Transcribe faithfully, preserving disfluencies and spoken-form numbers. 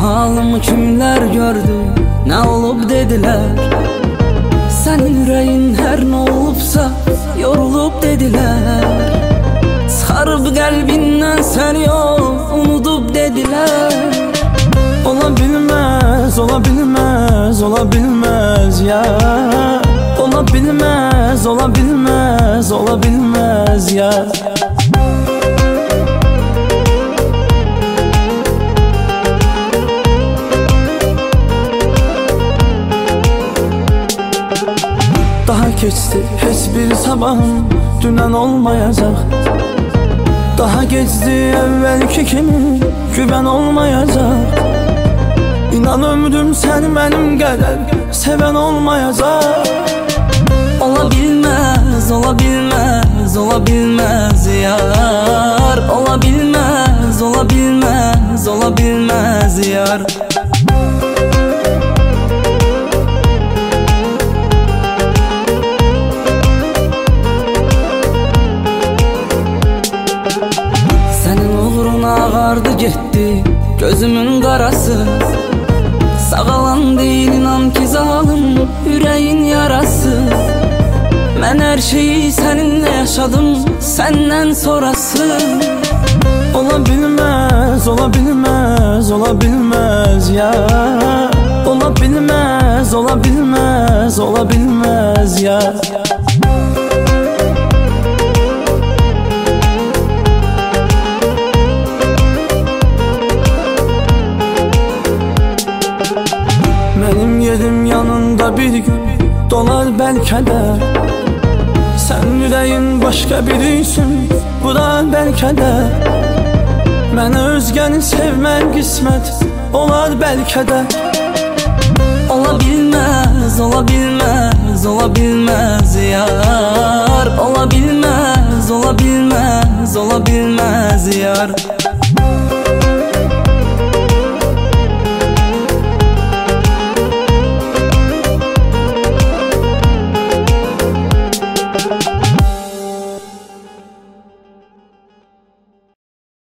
halımı kimler gördü, ne olup dediler. Senin yüreğin her ne olupsa yorulup dediler. Sarıp kalbinden sen yok unutup dediler. Olabilmez, olabilmez, olabilmez ya. Olabilmez, olabilmez, olabilmez ya. Daha geçti hiçbir sabahım dünen olmayacak. Daha geçti evvelki kimi güven olmayacak. İnan ömrüm sen benim kadar seven olmayacak. Olabilmez, olabilmez, olabilmez yar. Olabilmez, olabilmez, olabilmez yar. Senin uğruna ağardı gitti gözümün karası. Sağalan değil inan ki zalim yüreğin yarası. Ben her şeyi seninle yaşadım senden sonrası. Olabilmez, olabilmez, olabilmez ya. Olabilmez, olabilmez, olabilmez ya. Benim yerim yanında bir gün dolar belki de. Sen yüreğin başka birisin, bu da belki de. Mənə özgəni sevmək qismət olar belki de. Olabilmez, olabilmez,